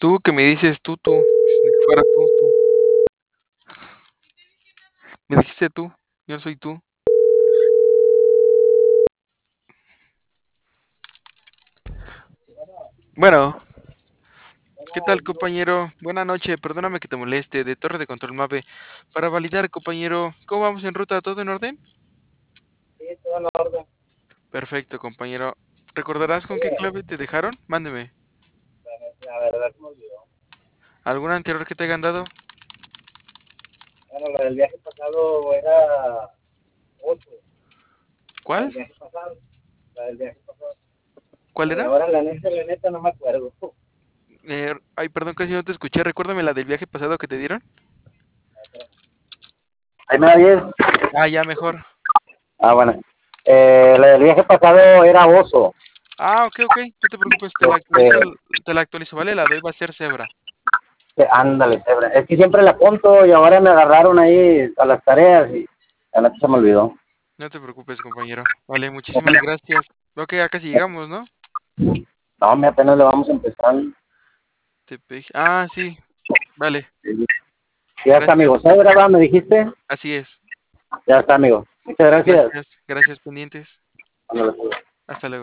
Tú que me dices tú. Ni que fuera tú. Me dijiste tú. Yo soy tú. Bueno, ¿qué tal, compañero? Buena noche. Perdóname que te moleste. De Torre de Control Mave. Para validar, compañero. ¿Cómo vamos en ruta? ¿Todo en orden? Sí, todo en orden. Perfecto, compañero. ¿Recordarás con qué Oye, clave te dejaron? Mándeme. la verdad se me olvidó. ¿Alguna anterior que te hayan dado? Bueno, la del viaje pasado era 8. La ¿Cuál? del viaje pasado. La del viaje pasado. ¿Cuál era? Ahora la neta no me acuerdo. Ay, perdón, casi no te escuché. Recuérdame la del viaje pasado que te dieron. ¿Ahí me oyes? Ah, ya, mejor. Ah, bueno. La del viaje pasado era oso. Ah, ok. No te preocupes, Este, te la actualizo, ¿vale? La doy va a ser cebra. ándale, cebra. Es que siempre la apunto y ahora me agarraron ahí a las tareas y la neta se me olvidó. No te preocupes, compañero. Vale, muchísimas gracias. Veo que ya casi llegamos, ¿no? No, me apenas le vamos a empezar. Ah, sí. Vale. Ya está, Gracias. amigo. ¿Cebra, va? ¿Me dijiste? Así es. Ya está, amigo. Muchas gracias. Gracias. Gracias, pendientes. Ándale, pues. Hasta luego.